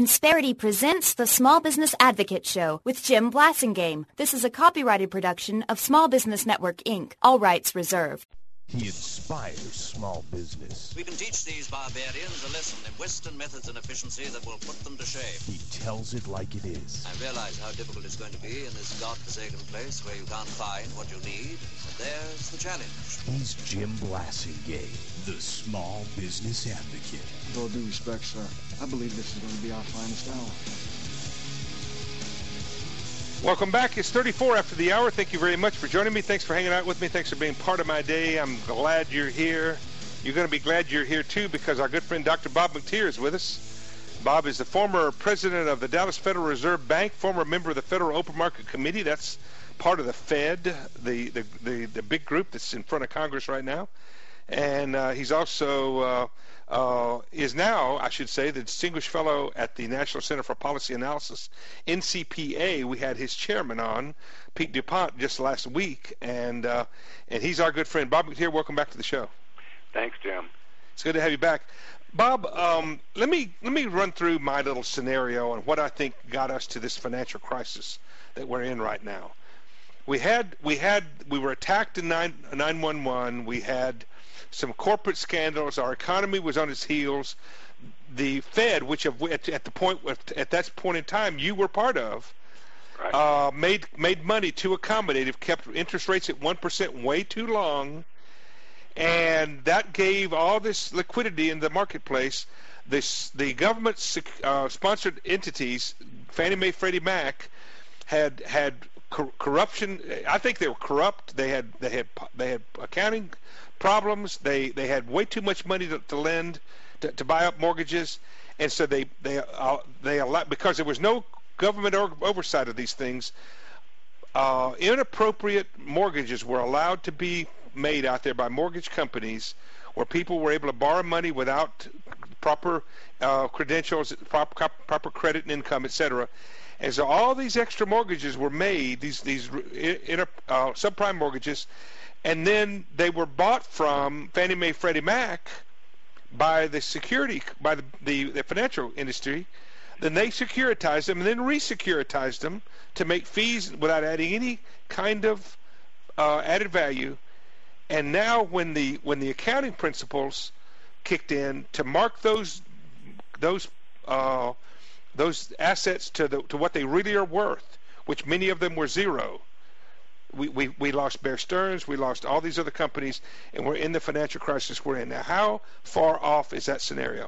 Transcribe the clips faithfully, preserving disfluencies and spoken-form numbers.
Insperity presents the Small Business Advocate Show with Jim Blasingame. This is a copyrighted production of Small Business Network, Incorporated. All rights reserved. He inspires small business. We can teach these barbarians a lesson in Western methods and efficiency that will put them to shame. He tells it like it is. I realize how difficult it's going to be in this godforsaken place where you can't find what you need. But there's the challenge. He's Jim Blasingame, the Small Business Advocate. With all due respect, sir, I believe this is going to be our finest hour. Welcome back. It's thirty-four after the hour. Thank you very much for joining me. Thanks for hanging out with me. Thanks for being part of my day. I'm glad you're here. You're going to be glad you're here, too, because our good friend Doctor Bob McTeer is with us. Bob is the former president of the Dallas Federal Reserve Bank, former member of the Federal Open Market Committee. That's part of the Fed, the, the, the, the big group that's in front of Congress right now. And uh, he's also uh, uh, is now, I should say, the Distinguished Fellow at the National Center for Policy Analysis, N C P A. We had his chairman on, Pete DuPont, just last week, and uh, and he's our good friend. Bob McTeer, welcome back to the show. Thanks, Jim. It's good to have you back. Bob, um, let me let me run through my little scenario and what I think got us to this financial crisis that we're in right now. We had we had we were attacked in nine one one. We had some corporate scandals. Our economy was on its heels. The Fed, which at, at the point at that point in time you were part of, right. uh, made made money to accommodate. It kept interest rates at one percent way too long, and that gave all this liquidity in the marketplace. This the government uh, sponsored entities, Fannie Mae, Freddie Mac, had had cor- corruption. I think they were corrupt. They had they had they had accounting problems. They they had way too much money to, to lend to, to buy up mortgages, and so they they uh, they allowed, because there was no government or, oversight of these things. Uh, inappropriate mortgages were allowed to be made out there by mortgage companies, where people were able to borrow money without proper uh, credentials, proper, proper credit and income, et cetera. And so all these extra mortgages were made, these these inter, uh, subprime mortgages. And then they were bought from Fannie Mae, Freddie Mac by the security, by the, the, the financial industry. Then they securitized them and then re-securitized them to make fees without adding any kind of uh, added value. And now when the when the accounting principles kicked in to mark those those uh, those assets to the to what they really are worth, which many of them were zero. We, we, we lost Bear Stearns, we lost all these other companies, and we're in the financial crisis we're in. Now, how far off is that scenario?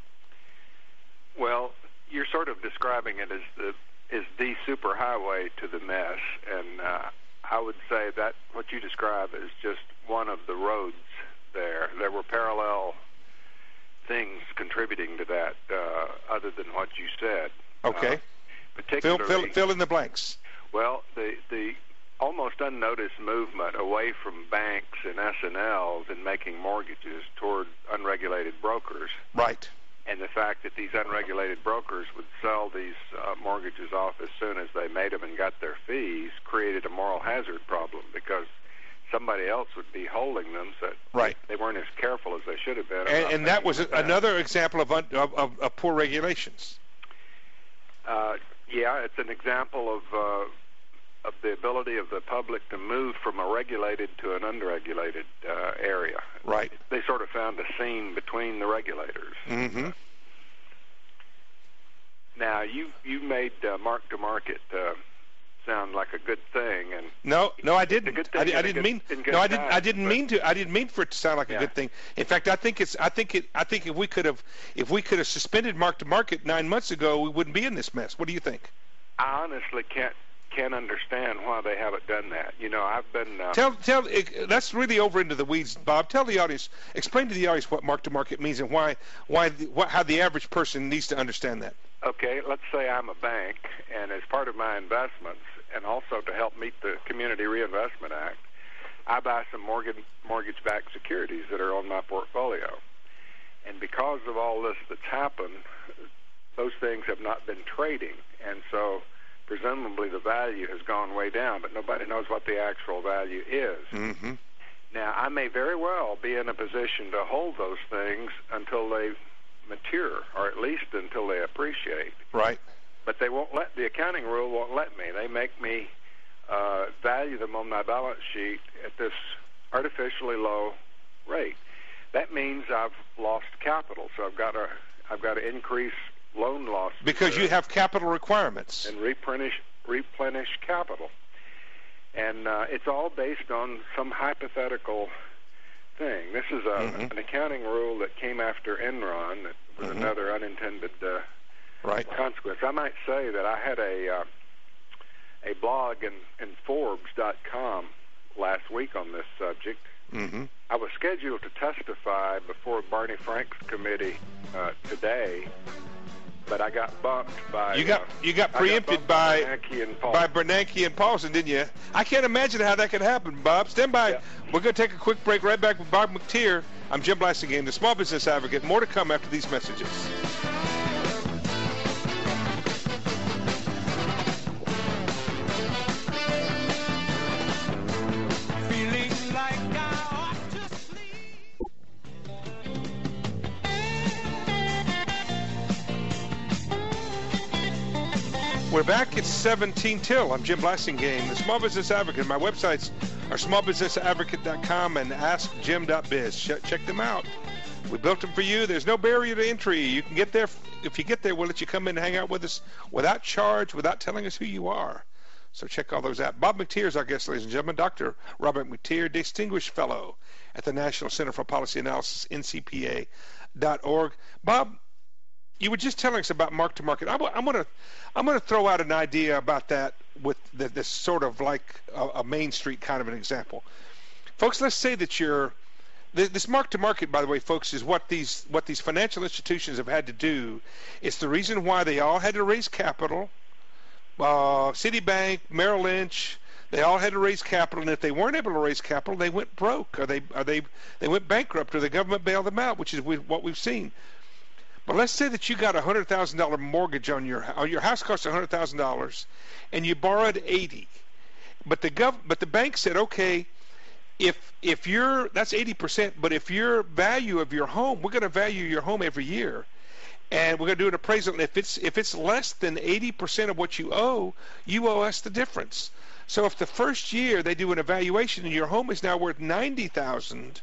Well, you're sort of describing it as the is the superhighway to the mess, and uh, I would say that what you describe is just one of the roads there. There were parallel things contributing to that uh, other than what you said. Okay. Uh, particularly, fill, fill, fill in the blanks. Well, the the almost unnoticed movement away from banks and S and Ls and making mortgages toward unregulated brokers. Right. And the fact that these unregulated brokers would sell these uh, mortgages off as soon as they made them and got their fees created a moral hazard problem, because somebody else would be holding them, so right. they weren't as careful as they should have been. And, and that was another example of, un, of, of, of poor regulations. Uh, yeah, it's an example of uh, of the ability of the public to move from a regulated to an unregulated uh, area. Right. They sort of found a seam between the regulators. Mm-hmm. Now, you you made uh, mark-to-market uh, sound like a good thing, and no, no, I didn't. I, I didn't good, mean. No, I didn't. I didn't but, mean to. I didn't mean for it to sound like yeah. a good thing. In fact, I think it's. I think it. I think if we could have, if we could have suspended mark-to-market nine months ago, we wouldn't be in this mess. What do you think? I honestly can't. Can't understand why they haven't done that. You know, I've been uh, tell tell. That's really over into the weeds, Bob. Tell the audience, explain to the audience what mark to market means and why why the, what, how the average person needs to understand that. Okay, let's say I'm a bank, and as part of my investments, and also to help meet the Community Reinvestment Act, I buy some mortgage mortgage-backed securities that are on my portfolio. And because of all this that's happened, those things have not been trading, and so presumably the value has gone way down, but nobody knows what the actual value is. Mm-hmm. Now, I may very well be in a position to hold those things until they mature, or at least until they appreciate. Right. But they won't let, the accounting rule won't let me. They make me uh, value them on my balance sheet at this artificially low rate. That means I've lost capital, so I've got to I've got to increase loan loss because you have capital requirements and replenish replenish capital, and uh, it's all based on some hypothetical thing. This is a, mm-hmm. an accounting rule that came after Enron, that was mm-hmm. another unintended uh, right. consequence. I might say that I had a uh, a blog in, in Forbes dot com last week on this subject. Mm-hmm. I was scheduled to testify before Barney Frank's committee uh, today, but I got bumped by you got uh, you got preempted got by Bernanke and by Bernanke and Paulson, didn't you? I can't imagine how that could happen, Bob. Stand by. Yeah. We're going to take a quick break. Right back with Bob McTeer. I'm Jim Blasingame, the Small Business Advocate. More to come after these messages. We're back. It's seventeen till. I'm Jim Blasingame, the Small Business Advocate. My websites are small business advocate dot com and ask jim dot biz. Check them out. We built them for you. There's no barrier to entry. You can get there. If you get there, we'll let you come in and hang out with us without charge, without telling us who you are. So check all those out. Bob McTeer is our guest, ladies and gentlemen. Doctor Robert McTeer, Distinguished Fellow at the National Center for Policy Analysis, N C P A dot org. Bob, you were just telling us about mark-to-market. I'm, I'm going to I'm going to throw out an idea about that with the, this sort of like a, a Main Street kind of an example. Folks, let's say that you're this mark-to-market, by the way, folks, is what these what these financial institutions have had to do. It's the reason why they all had to raise capital. Uh, Citibank, Merrill Lynch, they all had to raise capital, and if they weren't able to raise capital, they went broke, or they or they they went bankrupt, or the government bailed them out, which is what we've seen. But let's say that you got a hundred thousand dollar mortgage on your on your house costs a hundred thousand dollars, and you borrowed eighty. But the gov but the bank said, okay, if if you're that's eighty percent, but if your value of your home, we're going to value your home every year, and we're going to do an appraisal. And if it's if it's less than eighty percent of what you owe, you owe us the difference. So if the first year they do an evaluation and your home is now worth ninety thousand.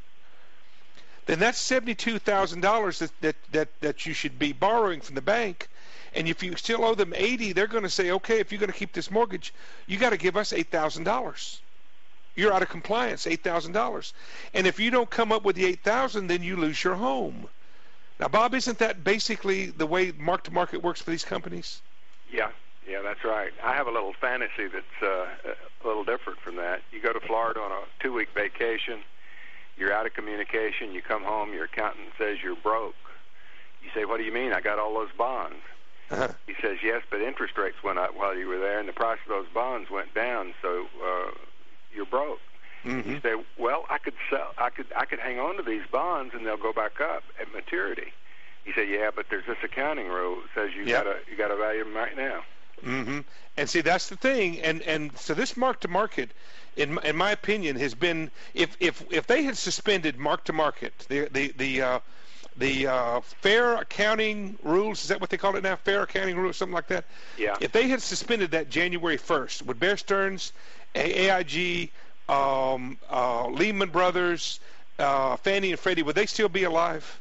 Then that's seventy-two thousand dollars that, that, that, that you should be borrowing from the bank. And if you still owe them eighty, they're going to say, okay, if you're going to keep this mortgage, you got to give us eight thousand dollars. You're out of compliance, eight thousand dollars. And if you don't come up with the eight thousand dollars, then you lose your home. Now, Bob, isn't that basically the way mark-to-market works for these companies? Yeah, yeah, that's right. I have a little fantasy that's uh, a little different from that. You go to Florida on a two-week vacation. You're out of communication. You come home. Your accountant says you're broke. You say, what do you mean? I got all those bonds. Uh-huh. He says, yes, but interest rates went up while you were there, and the price of those bonds went down, so uh, you're broke. Mm-hmm. You say, well, I could sell. I could. I could hang on to these bonds, and they'll go back up at maturity. You say, yeah, but there's this accounting rule that says you yep. gotta you gotta value them right now. Mm-hmm. And see, that's the thing. And and so this mark-to-market, in in my opinion, has been if if if they had suspended mark-to-market, the the the uh, the uh, fair accounting rules, is that what they call it now? Fair accounting rules, something like that. Yeah. If they had suspended that January first, would Bear Stearns, A I G, um, uh, Lehman Brothers, uh, Fannie and Freddie, would they still be alive?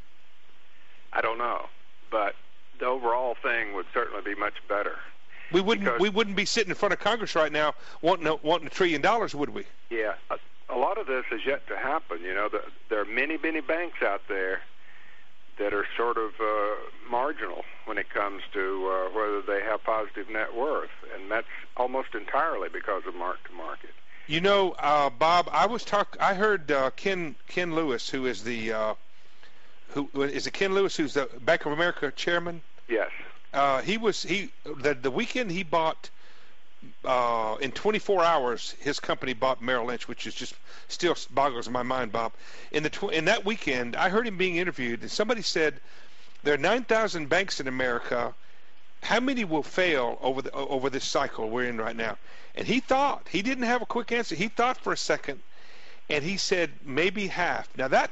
I don't know, but the overall thing would certainly be much better. We wouldn't. Because, we wouldn't be sitting in front of Congress right now wanting a, wanting a trillion dollars, would we? Yeah, a, a lot of this is yet to happen. You know, the, there are many, many banks out there that are sort of uh, marginal when it comes to uh, whether they have positive net worth, and that's almost entirely because of mark-to-market. You know, uh, Bob, I was talk. I heard uh, Ken Ken Lewis, who is the uh, who is it Ken Lewis, who's the Bank of America chairman. Yes. Uh, he was he the the weekend he bought uh, in twenty-four hours his company bought Merrill Lynch, which is just still boggles my mind, Bob. In the tw- in that weekend, I heard him being interviewed, and somebody said there are nine thousand banks in America. How many will fail over the over this cycle we're in right now? And he thought he didn't have a quick answer. He thought for a second, and he said maybe half. Now that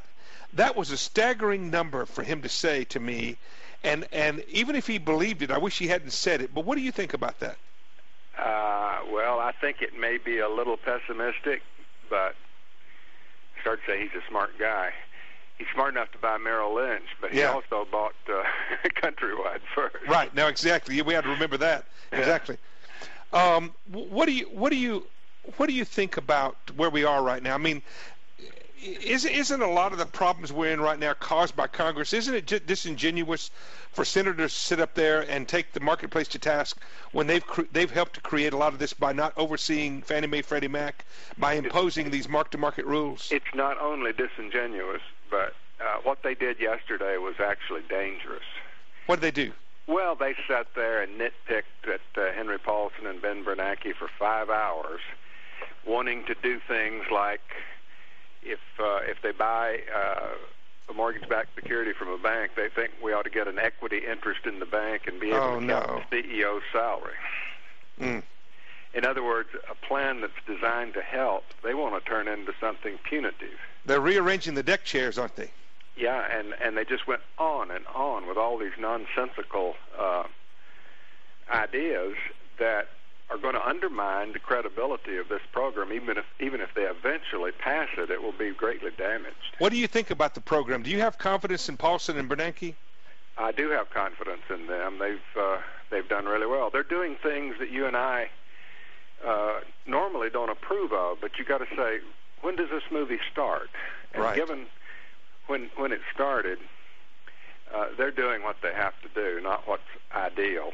That was a staggering number for him to say to me, and and even if he believed it, I wish he hadn't said it. But what do you think about that? Uh, well, I think it may be a little pessimistic, but I start to say he's a smart guy. He's smart enough to buy Merrill Lynch, but he Yeah. also bought uh, Countrywide first. Right. Now, exactly. We had to remember that. Exactly. Um, wh- what do you what do you what do you think about where we are right now? I mean, is, isn't a lot of the problems we're in right now caused by Congress? Isn't it just disingenuous for senators to sit up there and take the marketplace to task when they've cre- they've helped to create a lot of this by not overseeing Fannie Mae, Freddie Mac, by imposing these mark-to-market rules? It's not only disingenuous, but uh, what they did yesterday was actually dangerous. What did they do? Well, they sat there and nitpicked at uh, Henry Paulson and Ben Bernanke for five hours, wanting to do things like if uh, if they buy uh, a mortgage-backed security from a bank, they think we ought to get an equity interest in the bank and be able Oh, to no. count the C E O's salary. Mm. In other words, a plan that's designed to help, they want to turn into something punitive. They're rearranging the deck chairs, aren't they? Yeah, and, and they just went on and on with all these nonsensical uh, ideas that are going to undermine the credibility of this program. Even if even if they eventually pass it, it will be greatly damaged. What do you think about the program? Do you have confidence in Paulson and Bernanke? I do have confidence in them. They've uh, they've done really well. They're doing things that you and I uh, normally don't approve of. But you got to say, when does this movie start? And Right. given when when it started, uh, they're doing what they have to do, not what's ideal.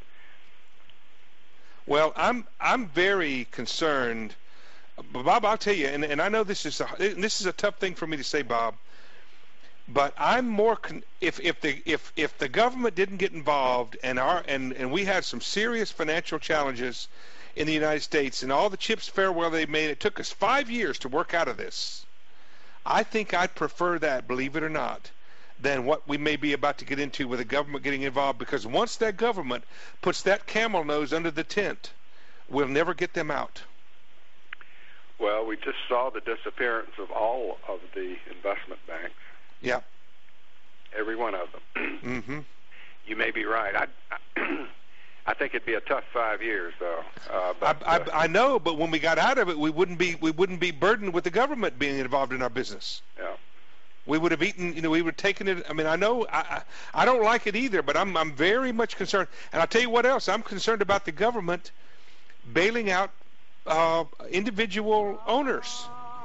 Well, I'm I'm very concerned, Bob. I'll tell you, and, and I know this is a, this is a tough thing for me to say, Bob. But I'm more con- if if the if if the government didn't get involved and our and, and we had some serious financial challenges in the United States and all the chips farewell they made, it took us five years to work out of this. I think I'd prefer that, believe it or not, than what we may be about to get into with the government getting involved, because once that government puts that camel nose under the tent, we'll never get them out. Well, we just saw the disappearance of all of the investment banks. Yeah. Every one of them. Mm-hmm. You may be right. I, I, I think it'd be a tough five years, though. Uh, but, I, uh, I, I know, but when we got out of it, we wouldn't be we wouldn't be burdened with the government being involved in our business. yeah. We would have eaten, you know, we would have taken it. I mean, I know I, I, I don't like it either, but I'm I'm very much concerned. And I'll tell you what else, I'm concerned about the government bailing out uh, individual owners.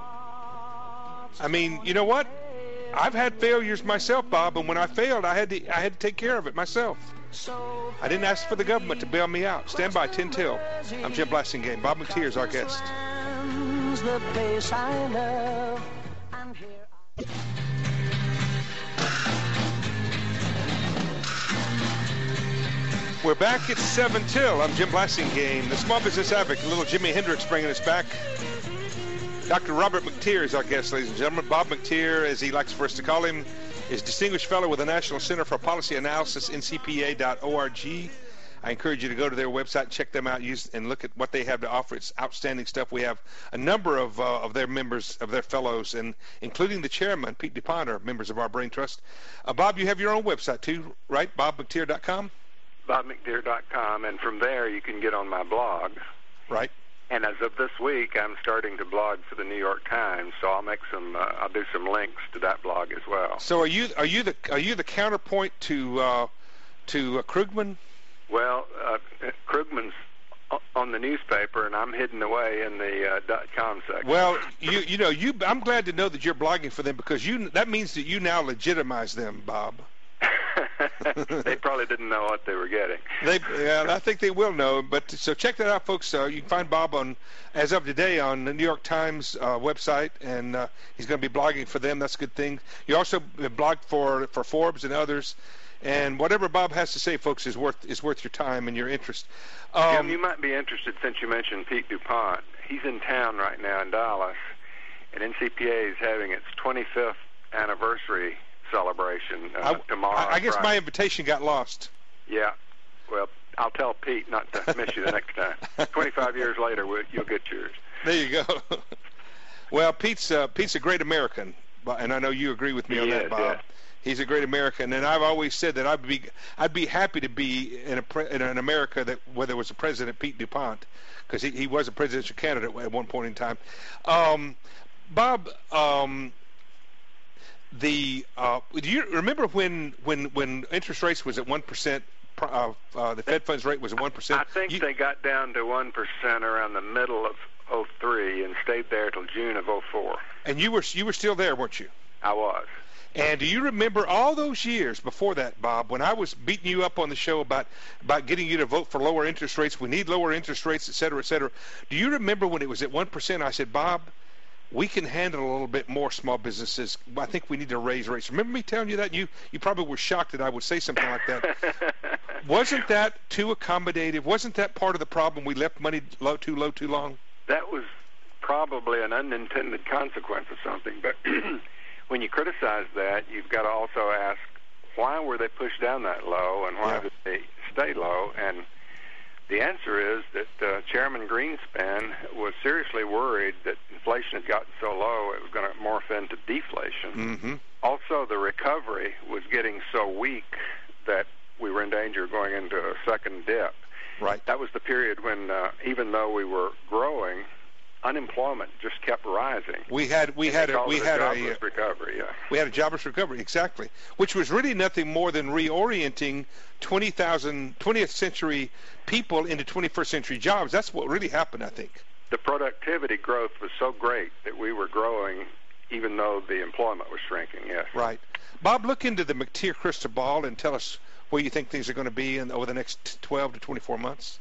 I mean, you know what? I've had failures myself, Bob, and when I failed, I had to I had to take care of it myself. I didn't ask for the government to bail me out. Stand by, ten till. I'm Jim Blasingame. Bob McTeer is our guest. The place I love, and here I- We're back at seven till. I'm Jim Blasingame, the small business advocate. Little Jimi Hendrix bringing us back. Doctor Robert McTeer is our guest, ladies and gentlemen. Bob McTeer, as he likes for us to call him, is Distinguished Fellow with the National Center for Policy Analysis, N C P A dot org. I encourage you to go to their website, check them out, use and look at what they have to offer. It's outstanding stuff. We have a number of uh, of their members, of their fellows, and including the chairman, Pete DuPont, are members of our Brain Trust. Uh, Bob, you have your own website too, right? bob mcteer dot com? bob mcteer dot com, and from there you can get on my blog. Right. And as of this week, I'm starting to blog for the New York Times, so I'll make some. Uh, I'll do some links to that blog as well. So are you are you the are you the counterpoint to uh, to uh, Krugman? Well, uh, Krugman's on the newspaper, and I'm hidden away in the uh, dot com section. Well, you you know you. I'm glad to know that you're blogging for them, because you that means that you now legitimize them, Bob. They probably didn't know what they were getting. They, yeah, I think they will know. But so check that out, folks. Uh, you can find Bob on, as of today, on the New York Times uh, website, and uh, he's going to be blogging for them. That's a good thing. You also blog for for Forbes and others, and whatever Bob has to say, folks, is worth is worth your time and your interest. Um, Jim, you might be interested, since you mentioned Pete DuPont. He's in town right now in Dallas, and N C P A is having its twenty-fifth anniversary celebration uh, I, tomorrow. I, I guess Friday. my invitation got lost. Yeah. Well, I'll tell Pete not to miss you the next time. twenty-five years later, we'll, you'll get yours. There you go. Well, Pete's uh, Pete's a great American. But- and I know you agree with me He on that, is, Bob. yeah. He's a great American, and I've always said that I'd be I'd be happy to be in a pre, in an America that where there was a president, Pete DuPont, because he, he was a presidential candidate at one point in time. Um, Bob, um, the uh, do you remember when when when interest rates was at one percent? Uh, uh, the Fed funds rate was at one percent. I think you, they got down to one percent around the middle of oh three and stayed there till June of oh four. and you were you were still there, weren't you? I was. And do you remember all those years before that, Bob, when I was beating you up on the show about, about getting you to vote for lower interest rates? We need lower interest rates, et cetera, et cetera. Do you remember when it was at one percent? I said, Bob, we can handle a little bit more small businesses. I think we need to raise rates. Remember me telling you that? You you probably were shocked that I would say something like that. Wasn't that too accommodative? Wasn't that part of the problem? We left money low, too low, too long? That was probably an unintended consequence of something, but when you criticize that, you've got to also ask, why were they pushed down that low, and why Yeah. did they stay low? And the answer is that uh, Chairman Greenspan was seriously worried that inflation had gotten so low it was going to morph into deflation. Mm-hmm. Also, the recovery was getting so weak that we were in danger of going into a second dip. Right. That was the period when, uh, even though we were growing, unemployment just kept rising. We had we And had they a called we it had a jobless recovery. Yeah. we had a jobless recovery, exactly, which was really nothing more than reorienting twenty thousand twentieth century people into twenty-first century jobs. That's what really happened, I think. The productivity growth was so great that we were growing even though the employment was shrinking, yes. Right. Bob, look into the McTeer crystal ball and tell us where you think things are going to be in, over the next twelve to twenty-four months.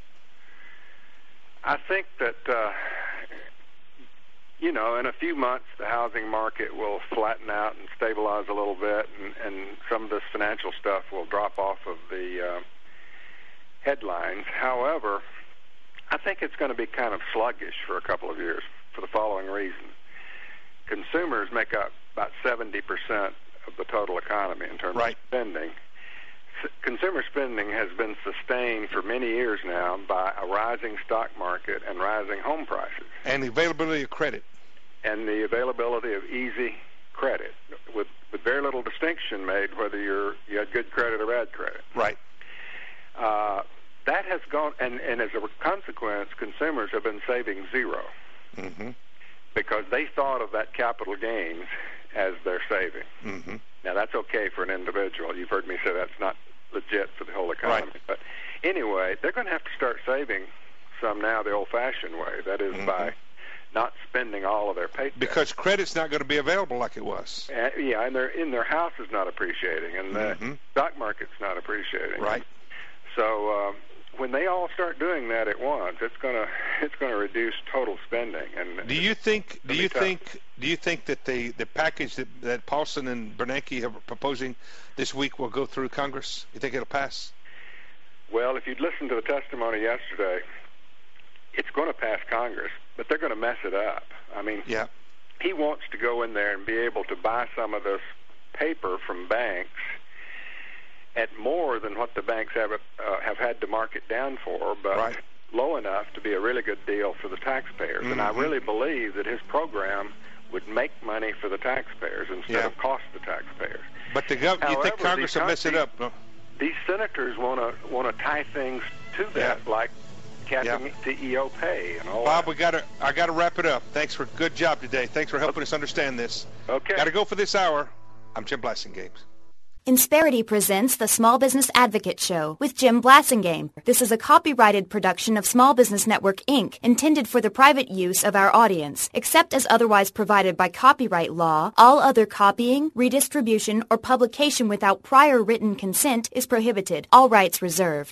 I think that, uh, you know, in a few months the housing market will flatten out and stabilize a little bit, and, and some of this financial stuff will drop off of the uh, headlines. However, I think it's going to be kind of sluggish for a couple of years for the following reason. Consumers make up about seventy percent of the total economy in terms Right. of spending. S- Consumer spending has been sustained for many years now by a rising stock market and rising home prices, And the availability of credit. and the availability of easy credit, with, with very little distinction made whether you're you had good credit or bad credit. Right. Uh, that has gone, and, and as a consequence, consumers have been saving zero Mm-hmm. because they thought of that capital gains as their saving. Mm-hmm. Now, that's okay for an individual. You've heard me say that's not legit for the whole economy. Right. But anyway, they're going to have to start saving some now the old-fashioned way, that is Mhm. by not spending all of their paycheck. Because credit's not going to be available like it was. Uh, yeah, and their in their house is not appreciating, and the Mhm. stock market's not appreciating. Right. So uh, when they all start doing that at once, it's gonna it's gonna reduce total spending. And Do you think? Do It'll be you tough. think? Do you think that the the package that that Paulson and Bernanke are proposing this week will go through Congress? You think it'll pass? Well, if you'd listened to the testimony yesterday, it's going to pass Congress, but they're going to mess it up. I mean, Yeah. he wants to go in there and be able to buy some of this paper from banks at more than what the banks have uh, have had to mark it down for, but Right. low enough to be a really good deal for the taxpayers. And I Mhm. really believe that his program would make money for the taxpayers instead Yeah. of cost the taxpayers. But the gov- you However, think Congress the will mess it con- up? No? These senators want to want to tie things to that, Yeah. like capping Yeah. C E O pay and all Bob, that. we got to. I got to wrap it up. Thanks for a good job today. Thanks for helping us understand this. Okay. Got to go for this hour. I'm Jim Blasingame. Insperity presents the Small Business Advocate Show with Jim Blasingame. This is a copyrighted production of Small Business Network, Incorporated, intended for the private use of our audience. Except as otherwise provided by copyright law, all other copying, redistribution, or publication without prior written consent is prohibited. All rights reserved.